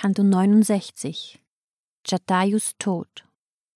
Kanto 69 Jatayus Tod.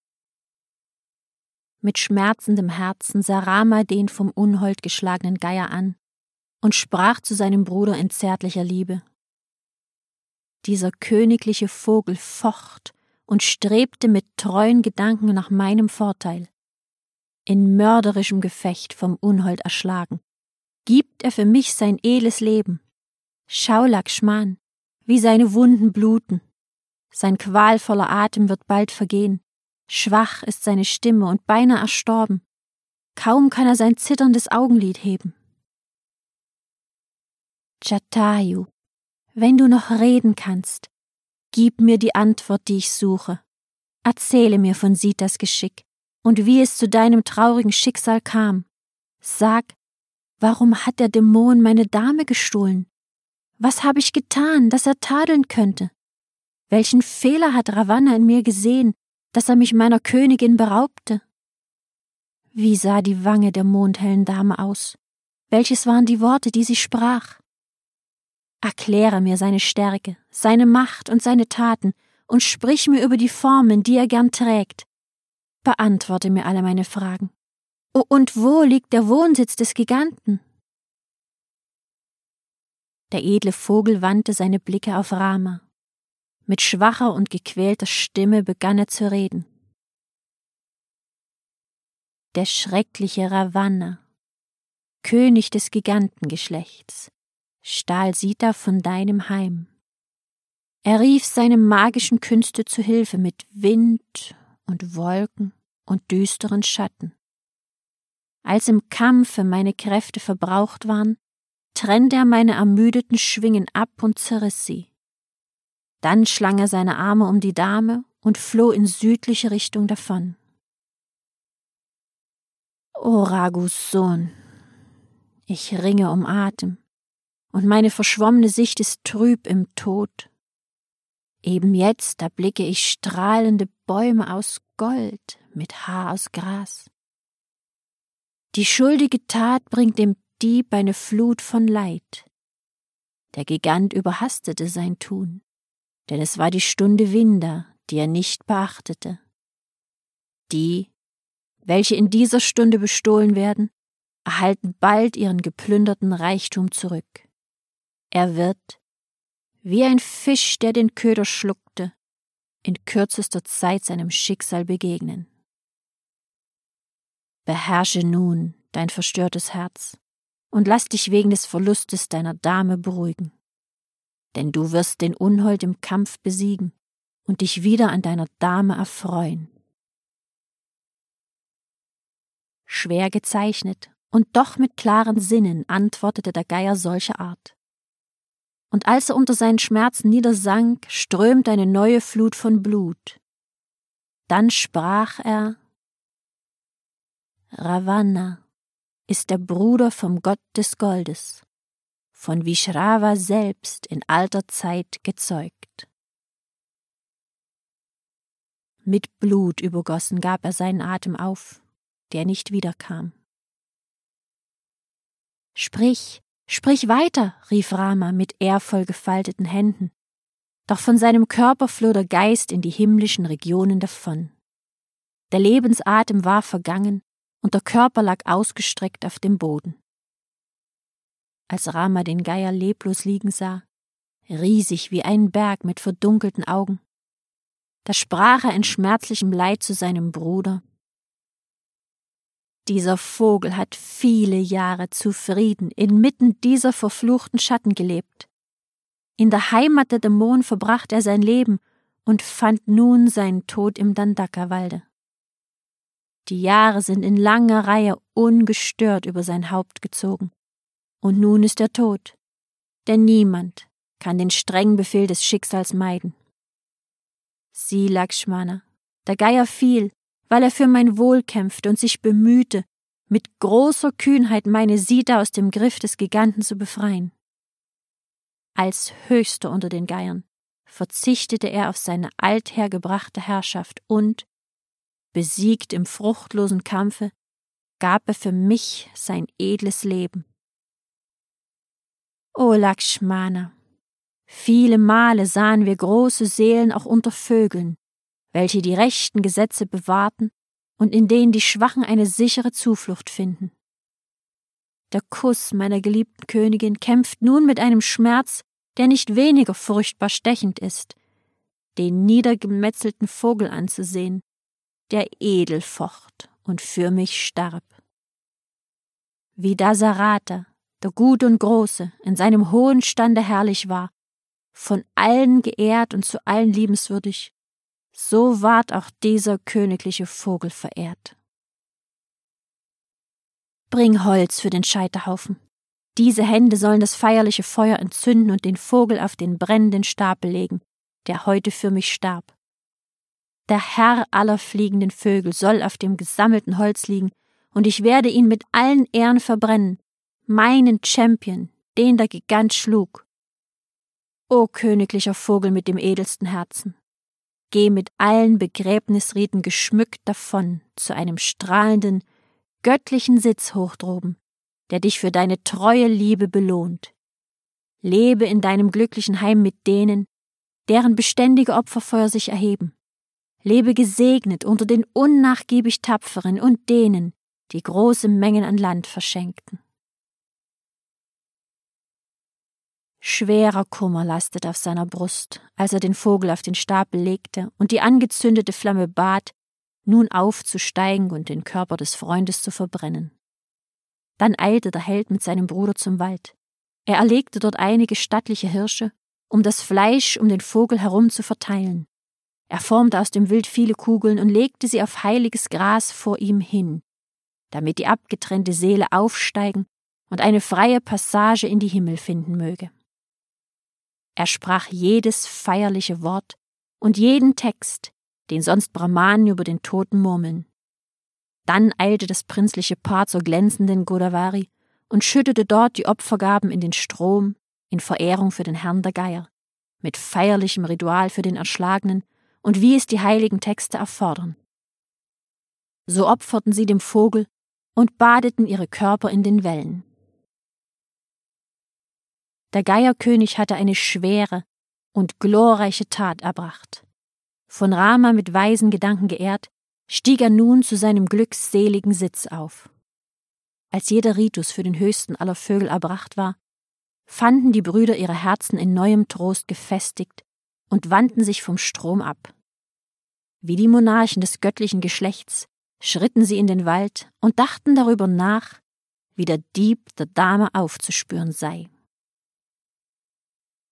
Mit schmerzendem Herzen sah Rama den vom Unhold geschlagenen Geier an und sprach zu seinem Bruder in zärtlicher Liebe. Dieser königliche Vogel focht und strebte mit treuen Gedanken nach meinem Vorteil. In mörderischem Gefecht vom Unhold erschlagen, gibt er für mich sein edles Leben. Schau, Lakshman, wie seine Wunden bluten. Sein qualvoller Atem wird bald vergehen. Schwach ist seine Stimme und beinahe erstorben. Kaum kann er sein zitterndes Augenlid heben. Jatayu, wenn du noch reden kannst, gib mir die Antwort, die ich suche. Erzähle mir von Sitas Geschick und wie es zu deinem traurigen Schicksal kam. Sag, warum hat der Dämon meine Dame gestohlen? Was habe ich getan, dass er tadeln könnte? Welchen Fehler hat Ravana in mir gesehen, dass er mich meiner Königin beraubte? Wie sah die Wange der mondhellen Dame aus? Welches waren die Worte, die sie sprach? Erkläre mir seine Stärke, seine Macht und seine Taten und sprich mir über die Formen, die er gern trägt. Beantworte mir alle meine Fragen. Oh, und wo liegt der Wohnsitz des Giganten? Der edle Vogel wandte seine Blicke auf Rama. Mit schwacher und gequälter Stimme begann er zu reden. Der schreckliche Ravana, König des Gigantengeschlechts, stahl Sita von deinem Heim. Er rief seine magischen Künste zu Hilfe mit Wind und Wolken und düsteren Schatten. Als im Kampfe meine Kräfte verbraucht waren, trennte er meine ermüdeten Schwingen ab und zerriss sie. Dann schlang er seine Arme um die Dame und floh in südliche Richtung davon. O Raghus Sohn, ich ringe um Atem, und meine verschwommene Sicht ist trüb im Tod. Eben jetzt erblicke ich strahlende Bäume aus Gold mit Haar aus Gras. Die schuldige Tat bringt dem Dieb eine Flut von Leid. Der Gigant überhastete sein Tun, denn es war die Stunde Winda, die er nicht beachtete. Die, welche in dieser Stunde bestohlen werden, erhalten bald ihren geplünderten Reichtum zurück. Er wird, wie ein Fisch, der den Köder schluckte, in kürzester Zeit seinem Schicksal begegnen. Beherrsche nun dein verstörtes Herz und lass dich wegen des Verlustes deiner Dame beruhigen. Denn du wirst den Unhold im Kampf besiegen und dich wieder an deiner Dame erfreuen. Schwer gezeichnet und doch mit klaren Sinnen antwortete der Geier solcher Art. Und als er unter seinen Schmerzen niedersank, strömte eine neue Flut von Blut. Dann sprach er: Ravana ist der Bruder vom Gott des Goldes, von Vishrava selbst in alter Zeit gezeugt. Mit Blut übergossen gab er seinen Atem auf, der nicht wiederkam. Sprich, sprich weiter, rief Rama mit ehrvoll gefalteten Händen, doch von seinem Körper floh der Geist in die himmlischen Regionen davon. Der Lebensatem war vergangen, und der Körper lag ausgestreckt auf dem Boden. Als Rama den Geier leblos liegen sah, riesig wie ein Berg mit verdunkelten Augen, da sprach er in schmerzlichem Leid zu seinem Bruder: Dieser Vogel hat viele Jahre zufrieden inmitten dieser verfluchten Schatten gelebt. In der Heimat der Dämonen verbrachte er sein Leben und fand nun seinen Tod im Dandaka-Walde. Die Jahre sind in langer Reihe ungestört über sein Haupt gezogen. Und nun ist er tot, denn niemand kann den strengen Befehl des Schicksals meiden. Sieh, Lakshmana, der Geier fiel, weil er für mein Wohl kämpfte und sich bemühte, mit großer Kühnheit meine Sita aus dem Griff des Giganten zu befreien. Als Höchster unter den Geiern verzichtete er auf seine althergebrachte Herrschaft und, besiegt im fruchtlosen Kampfe, gab er für mich sein edles Leben. O Lakshmana, Viele Male sahen wir große Seelen auch unter Vögeln, welche die rechten Gesetze bewahrten und in denen die Schwachen eine sichere Zuflucht finden. Der Kuss meiner geliebten Königin kämpft nun mit einem Schmerz, der nicht weniger furchtbar stechend ist, den niedergemetzelten Vogel anzusehen, der edel focht und für mich starb. Wie Dasarata, der Gute und Große, in seinem hohen Stande herrlich war, von allen geehrt und zu allen liebenswürdig, so ward auch dieser königliche Vogel verehrt. Bring Holz für den Scheiterhaufen. Diese Hände sollen das feierliche Feuer entzünden und den Vogel auf den brennenden Stapel legen, der heute für mich starb. Der Herr aller fliegenden Vögel soll auf dem gesammelten Holz liegen, und ich werde ihn mit allen Ehren verbrennen, meinen Champion, den der Gigant schlug. O königlicher Vogel mit dem edelsten Herzen, geh mit allen Begräbnisriten geschmückt davon zu einem strahlenden, göttlichen Sitz hoch droben, der dich für deine treue Liebe belohnt. Lebe in deinem glücklichen Heim mit denen, deren beständige Opferfeuer sich erheben. Lebe gesegnet unter den unnachgiebig Tapferen und denen, die große Mengen an Land verschenkten. Schwerer Kummer lastet auf seiner Brust, als er den Vogel auf den Stapel legte und die angezündete Flamme bat, nun aufzusteigen und den Körper des Freundes zu verbrennen. Dann eilte der Held mit seinem Bruder zum Wald. Er erlegte dort einige stattliche Hirsche, um das Fleisch um den Vogel herum zu verteilen. Er formte aus dem Wild viele Kugeln und legte sie auf heiliges Gras vor ihm hin, damit die abgetrennte Seele aufsteigen und eine freie Passage in die Himmel finden möge. Er sprach jedes feierliche Wort und jeden Text, den sonst Brahmanen über den Toten murmeln. Dann eilte das prinzliche Paar zur glänzenden Godavari und schüttete dort die Opfergaben in den Strom, in Verehrung für den Herrn der Geier, mit feierlichem Ritual für den Erschlagenen und wie es die heiligen Texte erfordern. So opferten sie dem Vogel und badeten ihre Körper in den Wellen. Der Geierkönig hatte eine schwere und glorreiche Tat erbracht. Von Rama mit weisen Gedanken geehrt, stieg er nun zu seinem glückseligen Sitz auf. Als jeder Ritus für den höchsten aller Vögel erbracht war, fanden die Brüder ihre Herzen in neuem Trost gefestigt und wandten sich vom Strom ab. Wie die Monarchen des göttlichen Geschlechts schritten sie in den Wald und dachten darüber nach, wie der Dieb der Dame aufzuspüren sei.